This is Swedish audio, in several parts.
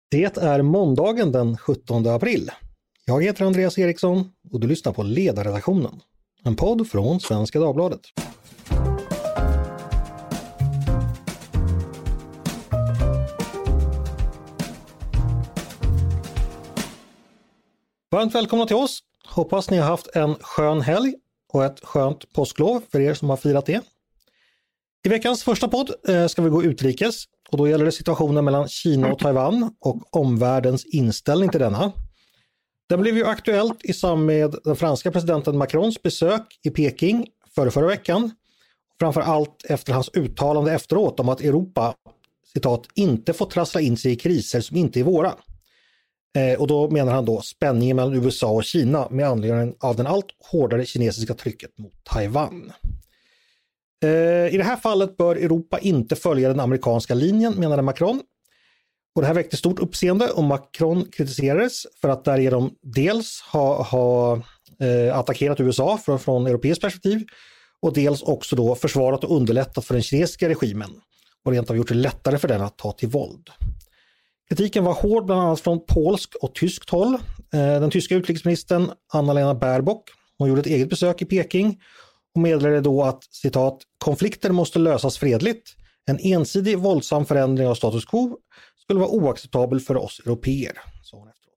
Det är måndagen den 17 april. Jag heter Andreas Eriksson och du lyssnar på Ledarredaktionen, en podd från Svenska Dagbladet. Varmt välkomna till oss. Hoppas ni har haft en skön helg och ett skönt påsklov för er som har firat det. I veckans första podd ska vi gå utrikes och då gäller det situationen mellan Kina och Taiwan och omvärldens inställning till denna. Det blev ju aktuellt i samband med den franska presidenten Macrons besök i Peking förra veckan. Framför allt efter hans uttalande efteråt om att Europa, citat, inte får trassla in sig i kriser som inte är våra. Och då menar han då spänningen mellan USA och Kina med anledning av den allt hårdare kinesiska trycket mot Taiwan. I det här fallet bör Europa inte följa den amerikanska linjen, menade Macron. Och det här väckte stort uppseende och Macron kritiserades för att därigenom dels ha attackerat USA från europeiskt perspektiv och dels också då försvarat och underlättat för den kinesiska regimen och rent av gjort det lättare för den att ta till våld. Kritiken var hård bland annat från polsk och tyskt håll. Den tyska utrikesministern Annalena Baerbock, hon gjorde ett eget besök i Peking och meddelade då att, citat, konflikter måste lösas fredligt. En ensidig våldsam förändring av status quo skulle vara oacceptabel för oss européer, sa hon efteråt.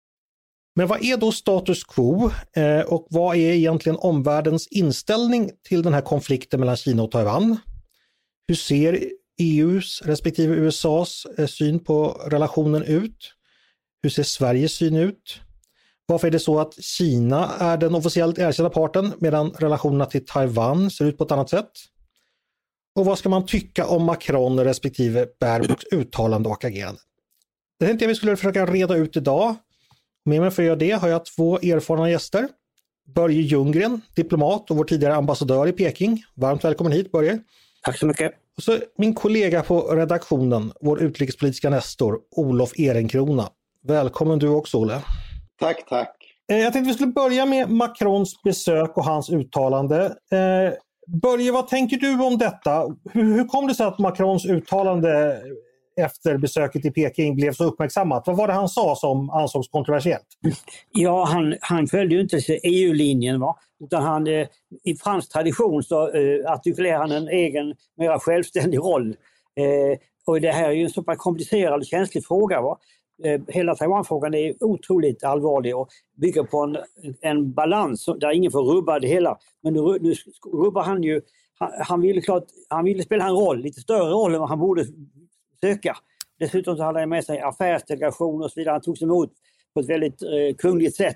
Men vad är då status quo och vad är egentligen omvärldens inställning till den här konflikten mellan Kina och Taiwan? Hur ser EUs respektive USAs syn på relationen ut? Hur ser Sveriges syn ut? Varför är det så att Kina är den officiellt erkända parten medan relationerna till Taiwan ser ut på ett annat sätt? Och vad ska man tycka om Macron respektive Baerbocks uttalande och agerande? Det tänkte jag vi skulle försöka reda ut idag. Med mig för att göra det har jag två erfarna gäster. Börje Ljunggren, diplomat och vår tidigare ambassadör i Peking. Varmt välkommen hit, Börje. Tack så mycket. Och så min kollega på redaktionen, vår utrikespolitiska nestor, Olof Ehrenkrona. Välkommen du också, Olle. Tack. Jag tänkte vi skulle börja med Macrons besök och hans uttalande. Börje, vad tänker du om detta? Hur kom det sig att Macrons uttalande efter besöket i Peking blev så uppmärksammat? Vad var det han sa som ansågs kontroversiellt? Ja, han följde ju inte EU-linjen, va? Utan han, i fransk tradition så artikulerar han en egen, mer självständig roll. Och det här är ju en så pass komplicerad och känslig fråga, va? Hela Taiwan-frågan är otroligt allvarlig och bygger på en balans där ingen får rubba det hela. Men nu rubbar han ju, han ville spela en roll, lite större roll än vad han borde söka. Dessutom så hade han med sig affärsdelegation och så vidare. Han togs emot på ett väldigt kungligt sätt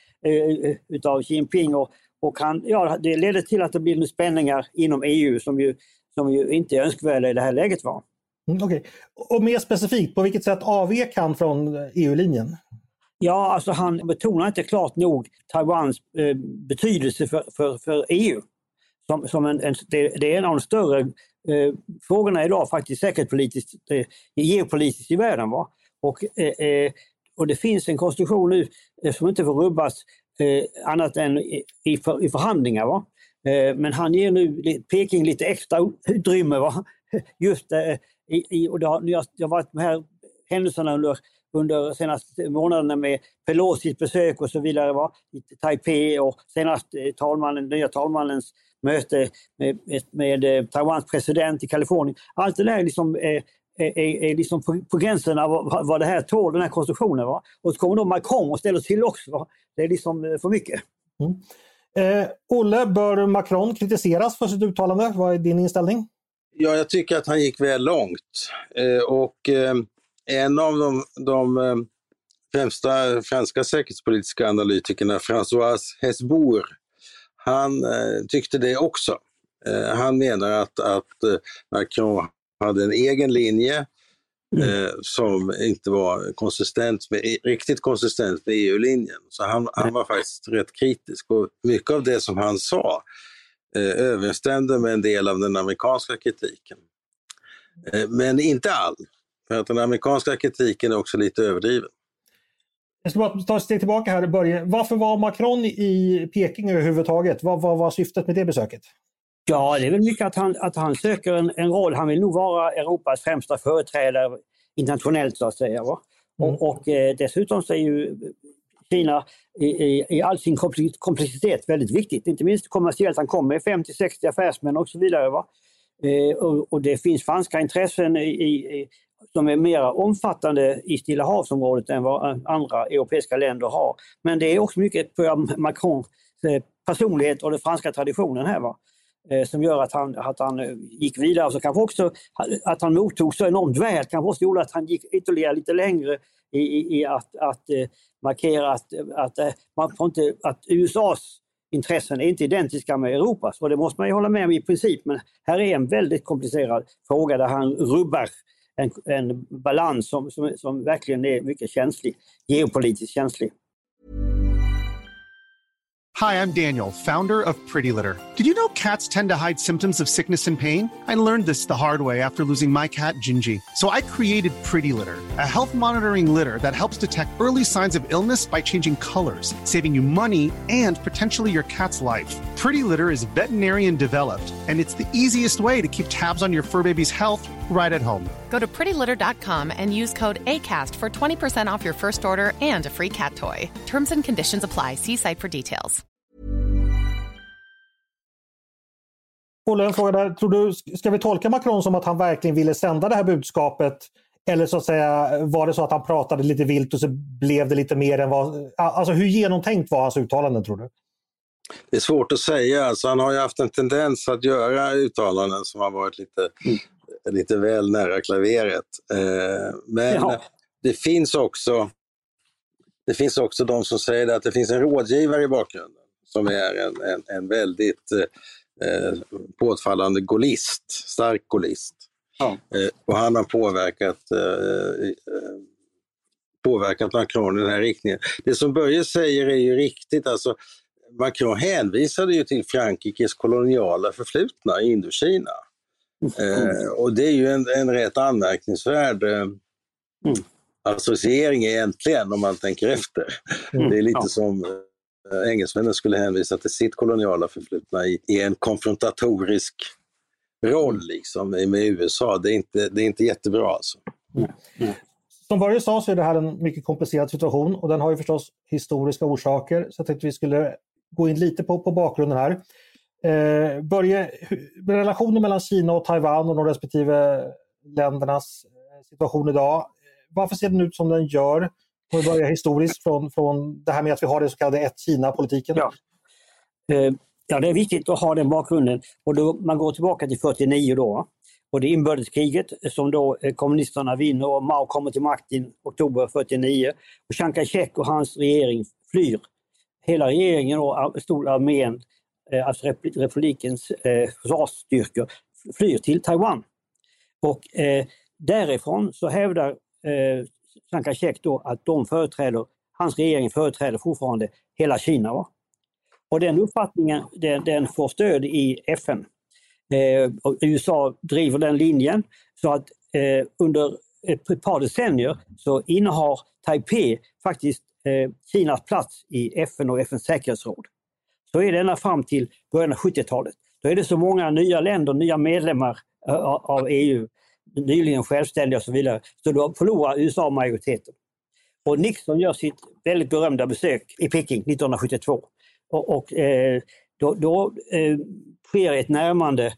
utav Xi Jinping och det ledde till att det blir spänningar inom EU som ju inte är önskvärda i det här läget, var. Okej. Och mer specifikt, på vilket sätt avvek han från EU-linjen? Ja, alltså han betonar inte klart nog Taiwans betydelse för EU. Det är en av de större frågorna idag faktiskt säkerhetspolitiskt, geopolitiskt i världen. Va? Och det finns en konstitution nu som inte får rubbas annat än i förhandlingar. Va? Men han ger nu Peking lite extra utrymme. Va? Just och det har varit de här händelserna under senaste månaderna med Pelosis besök och så vidare, va? I Taipei och senast nya talmannens möte med Taiwans president i Kalifornien. Allt det där liksom är liksom på gränsen av vad det här tål, den här konstruktionen, va? Och så kommer då Macron och ställer till också, va? Det är liksom för mycket. Olle, bör Macron kritiseras för sitt uttalande? Vad är din inställning? Ja, jag tycker att han gick väl långt. En av de främsta franska säkerhetspolitiska analytikerna, François Hesbour, han tyckte det också. Han menar att Macron hade en egen linje som inte var riktigt konsistent med EU-linjen. Så han var faktiskt rätt kritisk. Och mycket av det som han sa överensstämde med en del av den amerikanska kritiken. Men inte all. För att den amerikanska kritiken är också lite överdriven. Jag ska bara ta ett steg tillbaka här, Börje. Varför var Macron i Peking överhuvudtaget? Vad var syftet med det besöket? Ja, det är väl mycket att han söker en roll. Han vill nog vara Europas främsta företrädare internationellt, så att säga. Va? Och dessutom så är ju Kina i all sin komplexitet väldigt viktigt. Inte minst kommersiellt, han kommer med 50-60 affärsmän och så vidare. Va? Och det finns franska intressen som är mer omfattande i Stilla havsområdet än vad andra europeiska länder har. Men det är också mycket på Macrons personlighet och den franska traditionen här, va? Som gör att han gick vidare, och så kanske också att han mottog så enormt väl, kanske också gjorde att han gick ytterligare lite längre i att markera att USAs intressen är inte identiska med Europas, och det måste man ju hålla med om i princip, men här är en väldigt komplicerad fråga där han rubbar en balans som verkligen är mycket känslig, geopolitiskt känslig. Hi, I'm Daniel, founder of Pretty Litter. Did you know cats tend to hide symptoms of sickness and pain? I learned this the hard way after losing my cat, Gingy. So I created Pretty Litter, a health monitoring litter that helps detect early signs of illness by changing colors, saving you money and potentially your cat's life. Pretty Litter is veterinarian developed, and it's the easiest way to keep tabs on your fur baby's health right at home. Go to prettylitter.com and use code ACAST for 20% off your first order and a free cat toy. Terms and conditions apply. See site for details. Olle, en fråga där. Tror du, ska vi tolka Macron som att han verkligen ville sända det här budskapet? Eller så att säga, var det så att han pratade lite vilt och så blev det lite mer än vad... Alltså hur genomtänkt var hans uttalanden, tror du? Det är svårt att säga. Alltså, han har ju haft en tendens att göra uttalanden som har varit lite väl nära klaveret. Men det finns också de som säger att det finns en rådgivare i bakgrunden som är en väldigt påfallande gaullist, stark gaullist. Ja. Och han har påverkat Macron i den här riktningen. Det som Börje säger är ju riktigt. Alltså, Macron hänvisade ju till Frankrikes koloniala förflutna i Indokina. Och det är ju en rätt anmärkningsvärd associering egentligen, om man tänker efter. Det är lite som engelsmännen skulle hänvisa till sitt koloniala förflutna i en konfrontatorisk roll liksom, med USA. Det är inte jättebra alltså. Som Börje sa så är det här en mycket komplicerad situation, och den har ju förstås historiska orsaker, så jag tänkte vi skulle gå in lite på bakgrunden här. Börje, relationen mellan Kina och Taiwan och de respektive ländernas situation idag, varför ser den ut som den gör? Om vi börjar historiskt från det här med att vi har det så kallade ett-Kina-politiken. Ja, det är viktigt att ha den bakgrunden. Och då, man går tillbaka till 49 då. Och det är inbördeskriget som då kommunisterna vinner och Mao kommer till makten i oktober 49. Och Chiang Kai-shek och hans regering flyr. Hela regeringen och stora armén, alltså republikens försvarsstyrkor, flyr till Taiwan. Och därifrån så hävdar Chiang Kai-shek då att hans regering företräder fortfarande hela Kina. Va? Och den uppfattningen den får stöd i FN. Och USA driver den linjen så att under ett par decennier så innehar Taipei faktiskt Kinas plats i FN och FNs säkerhetsråd. Så är det ända fram till början av 70-talet. Då är det så många nya länder, nya medlemmar av EU, nyligen självständiga och så vidare, så då förlorar USA majoriteten. Och Nixon gör sitt väldigt berömda besök i Peking 1972. Och då sker ett närmande,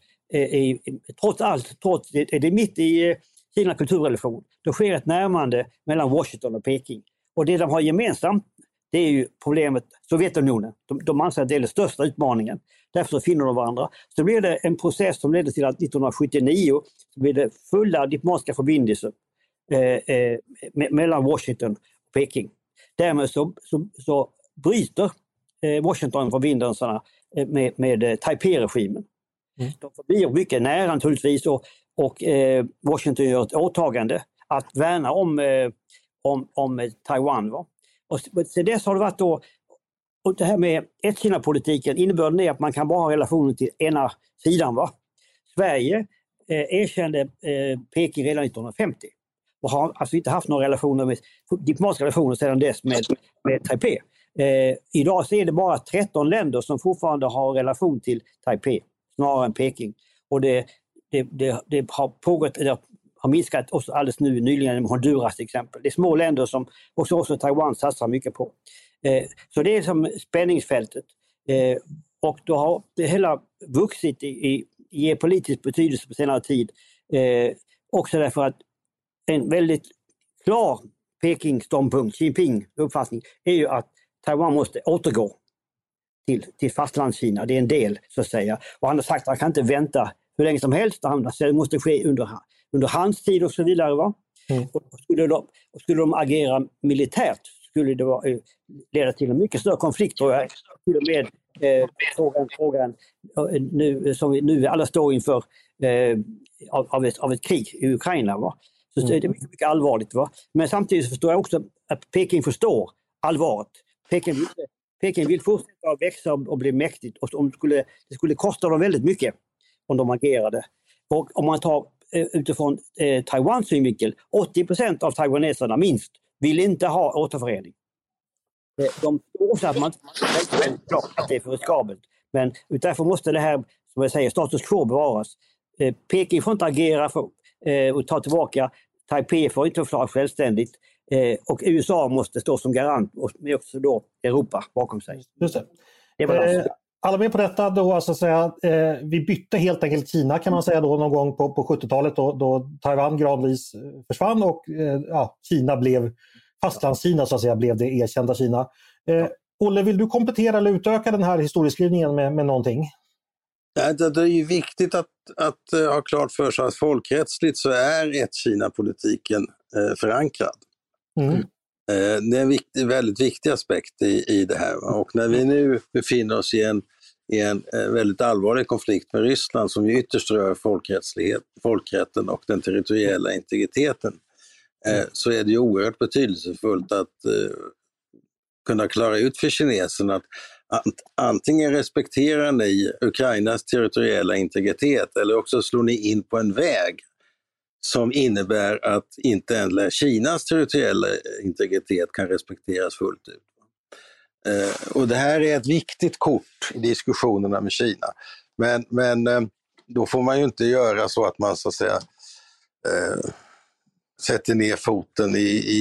trots det är mitt i Kina kulturrevolution, då sker ett närmande mellan Washington och Peking. Och det de har gemensamt, det är ju problemet Sovjetunionen. De anser att det är den största utmaningen. Därför så finner de varandra. Så blir det en process som ledde till att 1979 så blir det fulla diplomatiska förbindelser mellan Washington och Peking. Därmed så bryter Washington förbindelserna med Taipei-regimen. De förblir mycket nära naturligtvis och Washington gör ett åtagande att värna om Taiwan. Va? Och till dess har det varit då, och det här med ett-Kina-politiken, innebörden är att man kan bara ha relationer till ena sidan. Va? Sverige erkände Peking redan 1950 och har alltså inte haft några diplomatiska relationer sedan dess med Taipei. Idag så är det bara 13 länder som fortfarande har relation till Taipei snarare än Peking. Och det har minskat också alldeles nyligen, Honduras till exempel. Det är små länder som också Taiwan satsar mycket på. Så det är som spänningsfältet. Och då har det hela vuxit i politisk betydelse på senare tid. Också därför att en väldigt klar Peking-ståndpunkt, Xi Jinping uppfattning, är ju att Taiwan måste återgå till fastlandskina. Det är en del, så att säga. Och han har sagt att han kan inte vänta hur länge som helst. Det måste ske under hans tid och så vidare. Va? Och skulle de agera militärt skulle det leda till en mycket större konflikt, tror jag. Till och med frågan nu, som vi nu alla står inför av ett krig i Ukraina. Va? Så det är mycket, mycket allvarligt. Va? Men samtidigt förstår jag också att Peking förstår allvaret. Peking vill fortsätta att växa och bli mäktigt. Och det skulle kosta dem väldigt mycket om de agerade. Och om man tar utifrån Taiwans synvinkel, 80% av taiwaneserna minst vill inte ha återförening. De tror också att man att det är för riskabelt. Men därför måste det här, som jag säger, status quo bevaras. Peking får inte agera och ta tillbaka. Taipei får inte förklara självständigt. Och USA måste stå som garant och med också då Europa bakom sig. Just det. Alla med på detta då, alltså säga, vi bytte helt enkelt Kina kan man säga då någon gång på 70-talet då Taiwan gradvis försvann och Kina blev fastlandskina, så att säga, blev det erkända Kina. Olle, vill du komplettera eller utöka den här historieskrivningen med någonting? Det är ju viktigt att ha klart för sig att folkrättsligt så är ett-Kina-politiken förankrad. Det är en väldigt viktig aspekt i det här. Och när vi nu befinner oss i en väldigt allvarlig konflikt med Ryssland som ytterst rör folkrätten och den territoriella integriteten, så är det ju oerhört betydelsefullt att kunna klara ut för kineserna att antingen respekterar ni Ukrainas territoriella integritet eller också slår ni in på en väg som innebär att inte ens Kinas territoriella integritet kan respekteras fullt ut. Och det här är ett viktigt kort i diskussionerna med Kina. Men då får man ju inte göra så att man så att säga sätter ner foten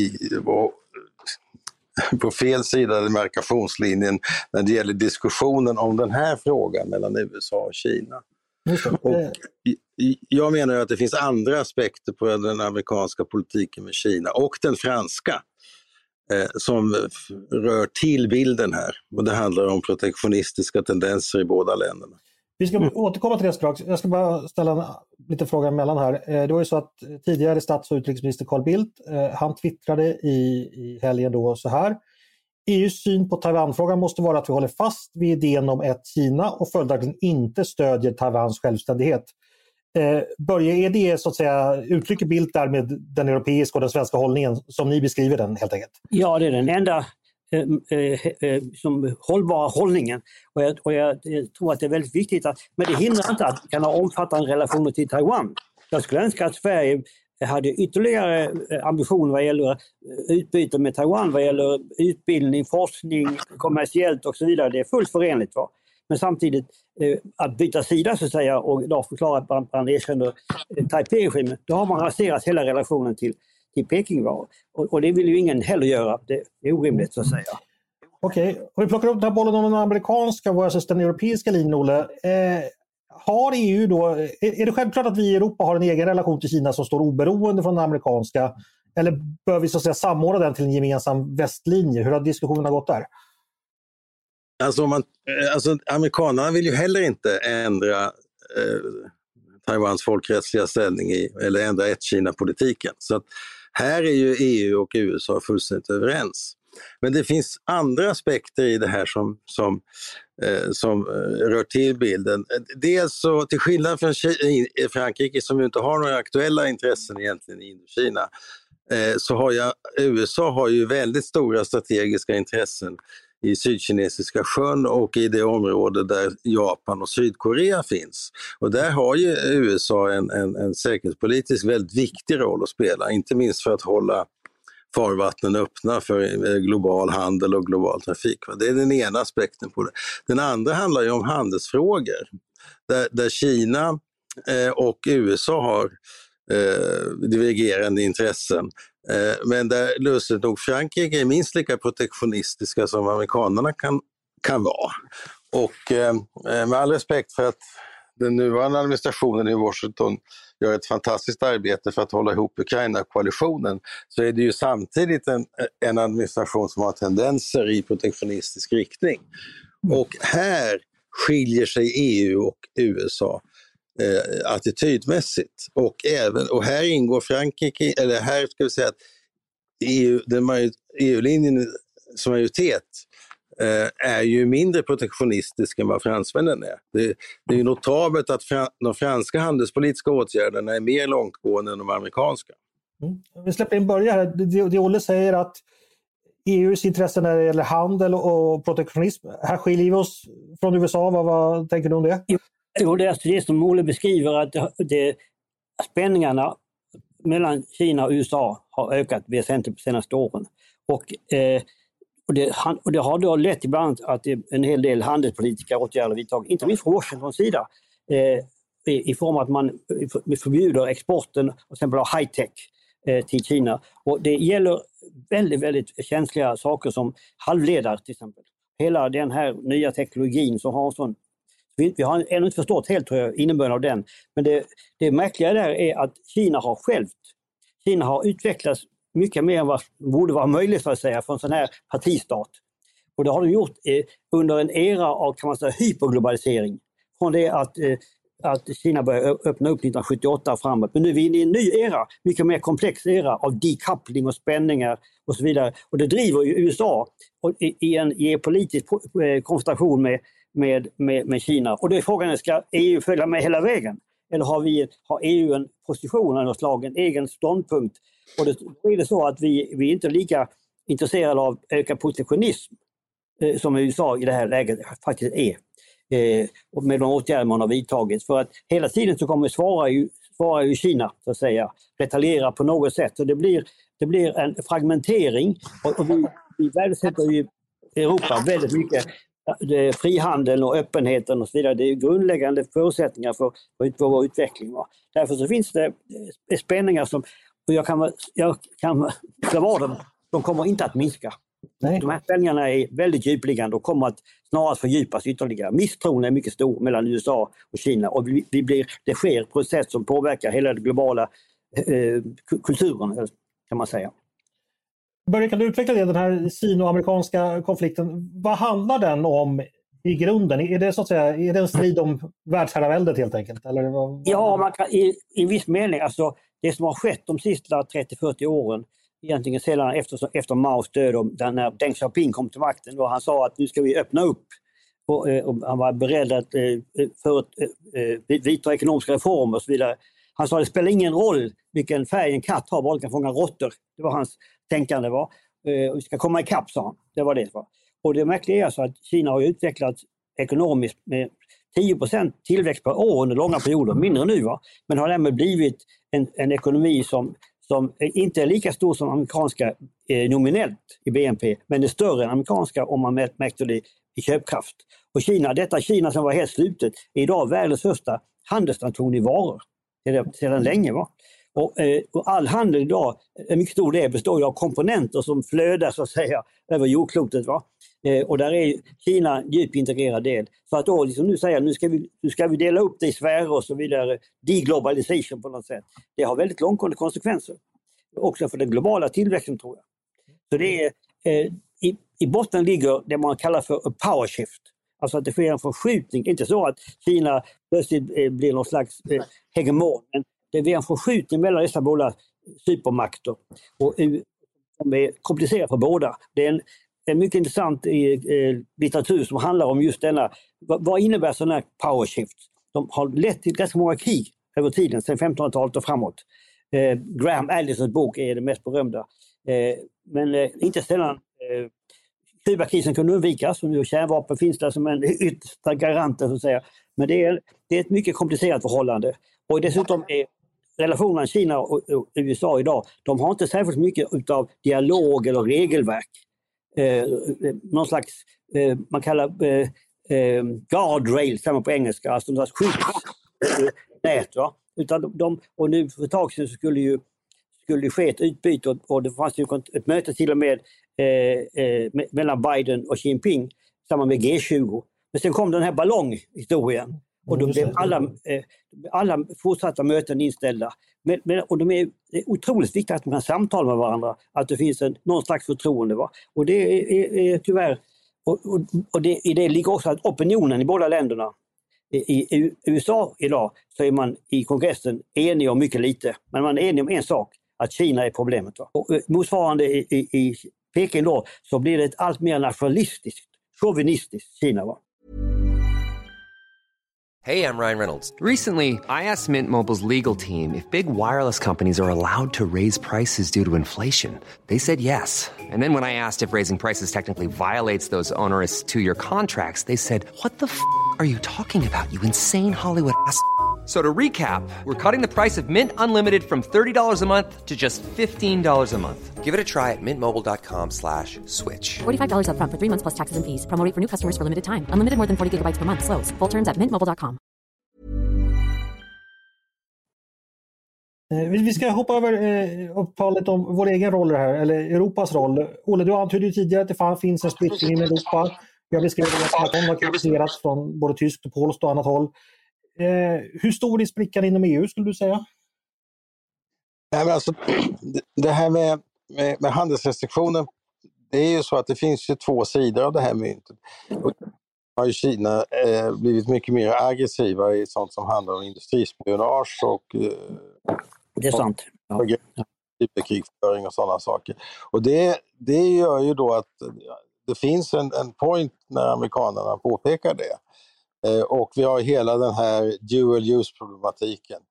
på fel sida av demarkationslinjen när det gäller diskussionen om den här frågan mellan USA och Kina. Och jag menar att det finns andra aspekter på den amerikanska politiken med Kina och den franska som rör till bilden här. Och det handlar om protektionistiska tendenser i båda länderna. Vi ska återkomma till det strax. Jag ska bara ställa lite frågor emellan här. Det var ju så att tidigare stats- och utrikesminister Carl Bildt, han twittrade i helgen då så här: EUs syn på Taiwanfrågan måste vara att vi håller fast vid idén om ett Kina och följaktligen inte stödjer Taiwans självständighet. Börje, är det så att säga uttrycker Bildt där med den europeiska och den svenska hållningen som ni beskriver den helt enkelt? Ja, det är den enda som hållbara hållningen. Och jag tror att det är väldigt viktigt men det hindrar inte att vi kan ha omfattande relationer till Taiwan. Jag skulle önska att Sverige hade ytterligare ambitioner vad gäller utbyte med Taiwan, vad gäller utbildning, forskning, kommersiellt och så vidare. Det är fullt förenligt. Va? Men samtidigt att byta sida så att säga och då förklara att man erkänner Taipei-regimen, då har man raserat hela relationen till Peking. Va? Och det vill ju ingen heller göra. Det är orimligt så att säga. Okej, om vi plockar upp den här bollen om den amerikanska versus den europeiska linjen, Olle. Har EU då, är det självklart att vi i Europa har en egen relation till Kina som står oberoende från den amerikanska, eller bör vi så att säga samordna den till en gemensam västlinje? Hur har diskussionerna gått där? Alltså amerikanerna vill ju heller inte ändra Taiwans folkrättsliga ställning eller ändra ett-Kina-politiken. Så att här är ju EU och USA fullständigt överens. Men det finns andra aspekter i det här som rör till bilden. Dels så, till skillnad från Frankrike som ju inte har några aktuella intressen egentligen i Indokina, så USA har ju väldigt stora strategiska intressen i Sydkinesiska sjön och i det område där Japan och Sydkorea finns. Och där har ju USA en säkerhetspolitisk väldigt viktig roll att spela, inte minst för att hålla farvattnen öppna för global handel och global trafik. Det är den ena aspekten på det. Den andra handlar ju om handelsfrågor där Kina och USA har divergerande intressen. Men där lustigt nog Frankrike är minst lika protektionistiska som amerikanerna kan vara. Och med all respekt för att den nuvarande administrationen i Washington gör ett fantastiskt arbete för att hålla ihop Ukraina-koalitionen, så är det ju samtidigt en administration som har tendenser i protektionistisk riktning. Och här skiljer sig EU och USA attitydmässigt. Och här ingår Frankrike, eller här ska vi säga att EU-linjen som majoritet är ju mindre protektionistisk än vad fransmännen är. Det är ju notabelt att de franska handelspolitiska åtgärderna är mer långtgående än de amerikanska. Vi släpper in Börje här. Det Olle säger att EUs intressen när det gäller handel och protektionism, här skiljer vi oss från USA. Vad tänker du om det? Jo, det är det som Olle beskriver, att spänningarna mellan Kina och USA har ökat väsentligt de senaste åren. Och det har då lett till bland annat att en hel del handelspolitiska åtgärder vidtagits, inte minst från Washingtons sida, i form av att man förbjuder exporten och till exempel av high-tech till Kina. Och det gäller väldigt, väldigt känsliga saker som halvledare till exempel. Hela den här nya teknologin som har en sån, vi har ännu inte förstått helt, tror jag, innebörden av den. Men det märkliga där är att Kina har utvecklats mycket mer än vad borde vara möjligt, för att säga, för en sån här partistat. Och det har de gjort under en era av, kan man säga, hyperglobalisering. Från det att Kina började öppna upp 1978 och framåt. Men nu är vi inne i en ny era, mycket mer komplex era av decoupling och spänningar och så vidare. Och det driver ju USA i en geopolitisk konfrontation med Kina. Och då är frågan, ska EU följa med hela vägen? Eller har EU en position av något slag, en egen ståndpunkt? Och då är det så att vi inte är lika intresserade av ökad protektionism som USA i det här läget faktiskt är. Och med de åtgärder man har vidtagit. För att hela tiden så kommer svara ju Kina, så att säga, retaliera på något sätt. Så det blir en fragmentering, och vi värdesätter ju Europa väldigt mycket. Frihandeln och öppenheten och så vidare, det är grundläggande förutsättningar för vår utveckling. Därför så finns det spänningar som, och jag kan klara dem, de kommer inte att minska. Nej. De här spänningarna är väldigt djupliggande och kommer att snarast fördjupas ytterligare. Misstron är mycket stor mellan USA och Kina, och det sker på ett sätt som påverkar hela den globala kulturen, kan man säga. Börje, kan du utveckla den här sino-amerikanska konflikten? Vad handlar den om i grunden? Är det så att säga, är det en strid om världsherraväldet helt enkelt? Eller Ja, man kan, i en viss mening. Alltså, det som har skett de sista 30-40 åren, egentligen sedan efter Maos död, när Deng Xiaoping kom till makten, då han sa att nu ska vi öppna upp. Och han var beredd att vidta ekonomiska reformer och så vidare. Han sa att det spelar ingen roll vilken färg en katt har, bara den kan fånga råttor. Det var hans tänkande. Vi ska komma ikapp, sa han. Det var det. Och det märkliga är alltså att Kina har utvecklats ekonomiskt med 10% tillväxt per år under långa perioder, mindre nu. Men har därmed blivit en ekonomi som inte är lika stor som amerikanska nominellt i BNP, men är större än amerikanska om man mäter det i köpkraft. Och detta Kina som var helt slutet, är idag världens största handelsnation i varor. Sedan länge. Och all handel idag, en mycket stor del, består av komponenter som flödar, så att säga, över jordklotet. Och där är Kina en djupt integrerad del. Så att då liksom nu säga, nu ska vi dela upp det i sfärer och så vidare, deglobalisation på något sätt. Det har väldigt långtgående konsekvenser. Också för den globala tillväxten, tror jag. Så det är, i botten ligger det man kallar för a power shift. Alltså att det sker en förskjutning. Inte så att Kina plötsligt blir någon slags hegemon. Men det blir en förskjutning mellan dessa båda supermakter. Och som är komplicerat för båda. Det är en mycket intressant litteratur som handlar om just denna. Vad innebär sådana här power shift? De har lett till ganska många krig över tiden, sedan 1500-talet och framåt. Graham Allisons bok är det mest berömda. Men inte sällan Kubakrisen kunde undvikas, och nu kärnvapen finns där som en yttersta garant, så att säga. Men det är ett mycket komplicerat förhållande. Och dessutom är relationen Kina och USA idag, de har inte särskilt mycket av dialog eller regelverk. Någon slags, man kallar guardrail, samma på engelska, alltså någon slags skyddsnät. Utan och nu för ett tag sedan skulle det ske ett utbyte och det fanns ju ett möte till och med mellan Biden och Xi Jinping samman med G20. Men sen kom den här ballonghistorien och då blev alla fortsatta möten inställda. Och det är otroligt viktigt att man kan samtala med varandra, att det finns någon slags förtroende. Va? Och det är tyvärr, och det ligger också att opinionen i båda länderna. I USA idag så är man i kongressen enig om mycket lite, men man är enig om en sak, att Kina är problemet. Va? Och motsvarande i Peking då så blir det ett allt mer nationalistiskt, chauvinistiskt Kina. Va? Hey, I'm Ryan Reynolds. Recently, I asked Mint Mobile's legal team if big wireless companies are allowed to raise prices due to inflation. They said yes. And then when I asked if raising prices technically violates those onerous 2-year contracts, they said, "What the f*** are you talking about, you insane Hollywood ass?" So to recap, we're cutting the price of Mint Unlimited from $30 a month to just $15 a month. Give it a try at mintmobile.com/switch. $45 up front for 3 months plus taxes and fees. Promo rate for new customers for limited time. Unlimited more than 40 gigabytes per month. Slows full terms at mintmobile.com. Vi ska hoppa över och tala lite om vår egen roll här, eller Europas roll. Olle, du antydde ju tidigare att det finns en splittring i Europa. Jag beskrev att de har kritiserats från både tyskt och polskt och annat håll. Hur stor är sprickan inom EU skulle du säga? Nej, men alltså, det här med handelsrestriktioner, det är ju så att det finns ju två sidor av det här myntet. Och har ju Kina blivit mycket mer aggressiva i sånt som handlar om industrispionage och det är sant. Krigföring och sådana saker. Och det gör ju då att det finns en point när amerikanerna påpekar det. Och vi har hela den här dual use-problematiken.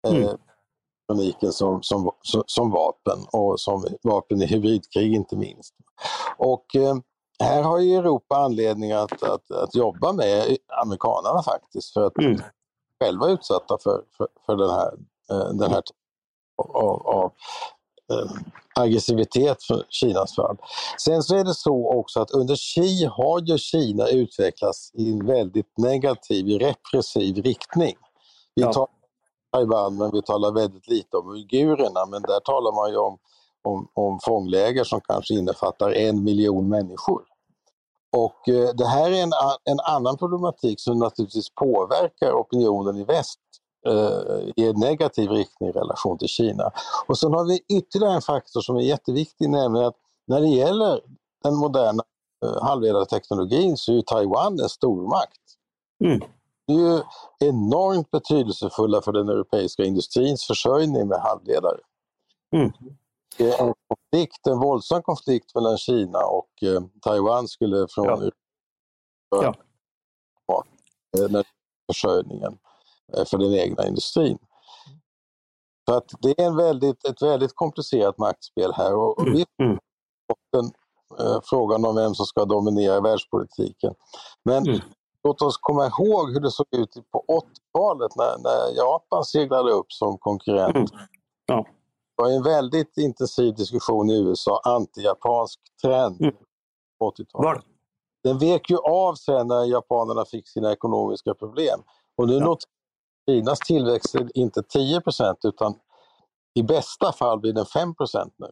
Som vapen och som vapen i hybridkrig inte minst. Och här har ju Europa anledning att jobba med amerikanerna faktiskt för att själva utsätta för den här av aggressivitet för Kinas fall. Sen så är det så också att under Xi har ju Kina utvecklats i en väldigt negativ, repressiv riktning. Vi tar Taiwan, men vi talar väldigt lite om uigurerna, men där talar man ju om fångläger som kanske innefattar 1 miljon människor. Och det här är en annan problematik som naturligtvis påverkar opinionen i väst i en negativ riktning i relation till Kina. Och sen har vi ytterligare en faktor som är jätteviktig, nämligen att när det gäller den moderna halvledarteknologin så är ju Taiwan en stormakt. Det är ju enormt betydelsefulla för den europeiska industrins försörjning med halvledare. Det är en våldsam konflikt mellan Kina och Taiwan skulle från försörjningen för den egna industrin. Så att det är ett väldigt komplicerat maktspel här och vi har fått frågan om vem som ska dominera världspolitiken. Men låt oss komma ihåg hur det såg ut på 80-talet när Japan seglade upp som konkurrent. Det var en väldigt intensiv diskussion i USA, anti-japansk trend på 80-talet. Den vek ju av sen när japanerna fick sina ekonomiska problem. Och nu noterar Kinas tillväxt är inte 10% utan i bästa fall blir den 5% nu.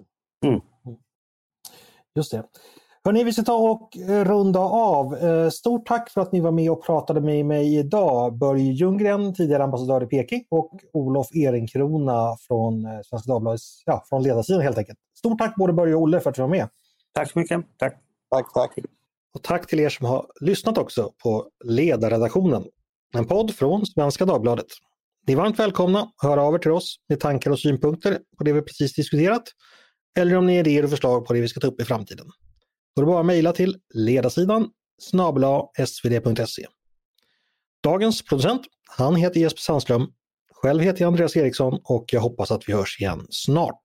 Just det. Hörrni, vi ska ta och runda av. Stort tack för att ni var med och pratade med mig idag. Börje Ljunggren, tidigare ambassadör i Peking, och Olof Ehrenkrona från Svenska Dagbladet, från ledarsidan helt enkelt. Stort tack både Börje och Olle för att ni var med. Tack så mycket. Tack. Och tack till er som har lyssnat också på Ledarredaktionen. En podd från Svenska Dagbladet. Ni är varmt välkomna att höra av er till oss med tankar och synpunkter på det vi precis diskuterat. Eller om ni har idéer och förslag på det vi ska ta upp i framtiden. Då är det bara att mejla till ledarsidan@svd.se. Dagens producent, han heter Jesper Sandström. Själv heter jag Andreas Eriksson och jag hoppas att vi hörs igen snart.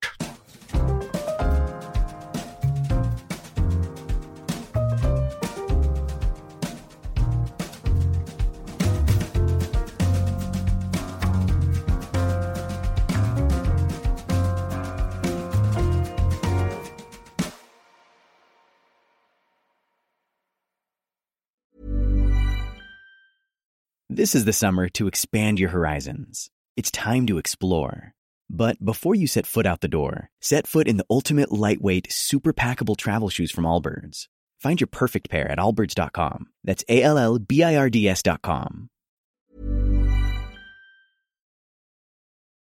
This is the summer to expand your horizons. It's time to explore. But before you set foot out the door, set foot in the ultimate lightweight, super packable travel shoes from Allbirds. Find your perfect pair at allbirds.com. That's ALLBIRDS.com.